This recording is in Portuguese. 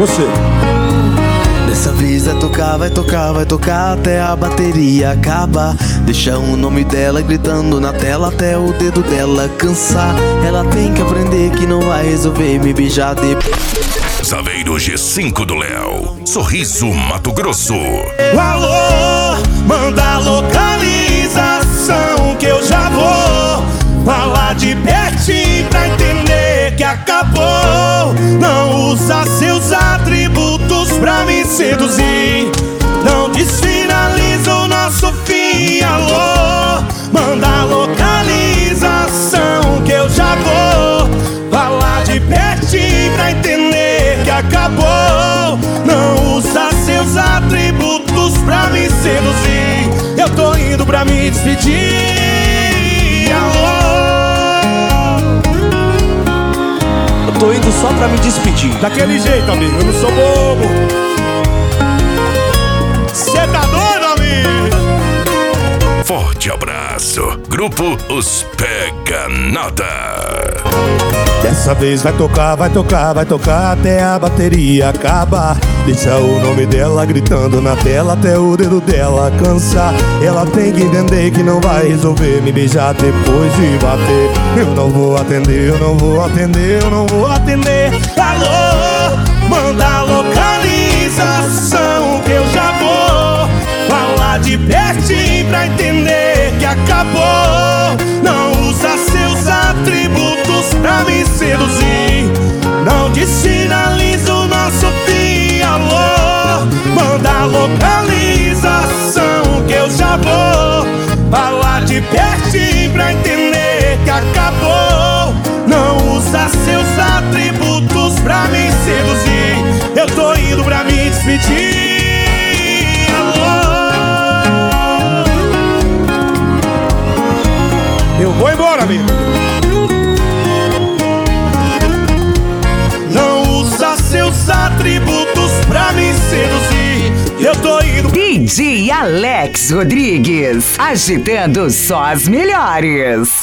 Você. Dessa vez vai tocar, vai tocar, vai tocar até a bateria acabar. Deixa o nome dela gritando na tela até o dedo dela cansar. Ela tem que aprender que não vai resolver me beijar depois. Saveiro G5 do Léo, Sorriso, Mato Grosso. Alô, manda a localização que eu já vou falar de pertinho pra entender que acabou. Não usa seus atributos pra me seduzir, não desfinaliza o nosso fim. Alô, manda a localização que eu já vou falar de pertinho pra entender que acabou. Não usa seus atributos pra me seduzir, eu tô indo pra me despedir. Alô, Eu tô indo só pra me despedir. daquele jeito, amigo, eu não sou bobo. Cê tá doido, amigo? Forte abraço, Grupo Os Pega Nada. Dessa vez vai tocar, vai tocar, vai tocar até a bateria acabar. Deixa o nome dela gritando na tela até o dedo dela cansar. Ela tem que entender que não vai resolver me beijar depois de bater. Eu não vou atender, eu não vou atender, eu não vou atender. Alô, manda a localização que eu já vou falar de pertinho pra entender que acabou. Não usa seus atributos pra me seduzir, não desfinaliza o nosso fim. Alô, manda a localização que eu já vou falar de pertinho pra entender que acabou. Não usa seus atributos pra me seduzir, eu tô indo pra me despedir. Alô, eu vou embora, amigo. Não usa seus atributos pra me seduzir, eu tô indo. DJ Alex Rodrigues, agitando só as melhores.